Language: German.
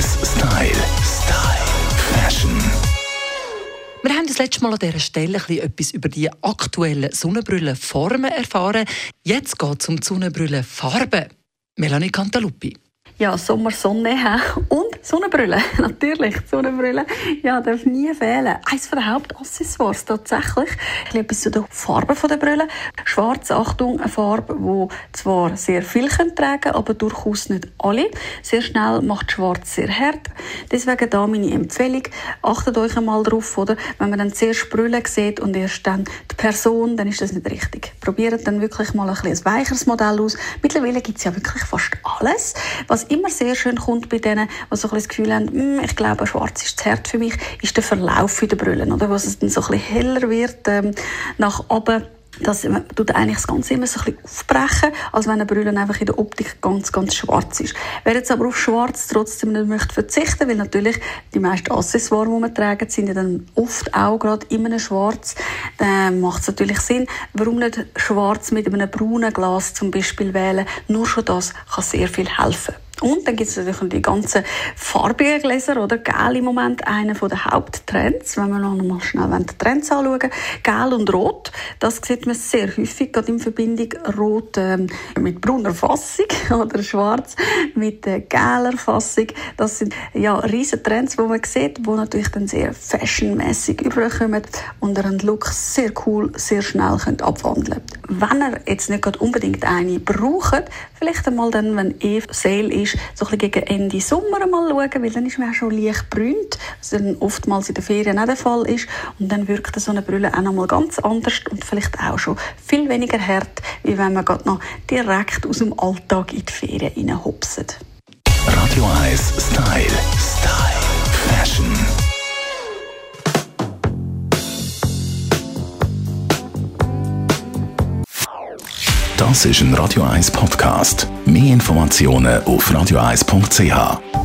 1 Style. Fashion. Wir haben das letzte Mal an dieser Stelle etwas über die aktuellen Sonnenbrillenformen erfahren. Jetzt geht es um die Sonnenbrillenfarben. Melanie Cantaluppi. Ja, Sommer, Sonne und Sonnenbrille. Natürlich, Sonnenbrille darf nie fehlen. Eines der Hauptaccessoires tatsächlich. Etwas zu den Farben der Brille. Schwarz, Achtung, eine Farbe, die zwar sehr viel tragen können, aber durchaus nicht alle. Sehr schnell macht Schwarz sehr hart. Deswegen da meine Empfehlung. Achtet euch einmal drauf, oder? Wenn man dann zuerst Brille sieht und erst dann die Person, dann ist das nicht richtig. Probiert dann wirklich mal ein weicheres Modell aus. Mittlerweile gibt es ja wirklich fast alles. Was immer sehr schön kommt bei denen, die so ein das Gefühl haben, ich glaube, schwarz ist zu hart für mich, ist der Verlauf der Brillen, oder? Wo es dann so ein bisschen heller wird nach oben. Das tut eigentlich das Ganze immer so ein bisschen aufbrechen, als wenn eine Brille einfach in der Optik ganz, ganz schwarz ist. Wer jetzt aber auf schwarz trotzdem nicht möchte verzichten, weil natürlich die meisten Accessoires, die man trägt, sind ja dann oft auch gerade in einem Schwarz, dann macht es natürlich Sinn. Warum nicht schwarz mit einem braunen Glas zum Beispiel wählen? Nur schon das kann sehr viel helfen. Und dann gibt es natürlich die ganzen farbigen Gläser, oder? Gel im Moment einer der Haupttrends. Wenn wir noch mal schnell die Trends anschauen. Gel und Rot, das sieht man sehr häufig, gerade in Verbindung Rot mit brauner Fassung oder Schwarz mit geler Fassung. Das sind riesen Trends, die man sieht, die natürlich dann sehr fashionmäßig überkommen und einen Look sehr cool, sehr schnell abwandeln können. Wenn ihr jetzt nicht gerade unbedingt eine braucht, vielleicht einmal dann, wenn Sale ist, so ein bisschen gegen Ende Sommer mal schauen, weil dann ist man auch schon leicht brünt, was dann oftmals in den Ferien auch der Fall ist. Und dann wirkt so eine Brille auch noch mal ganz anders und vielleicht auch schon viel weniger hart, wie wenn man gerade noch direkt aus dem Alltag in die Ferien hineinhopst. Radio 1 Style. Fashion. Das ist ein Radio 1 Podcast. Mehr Informationen auf radio1.ch.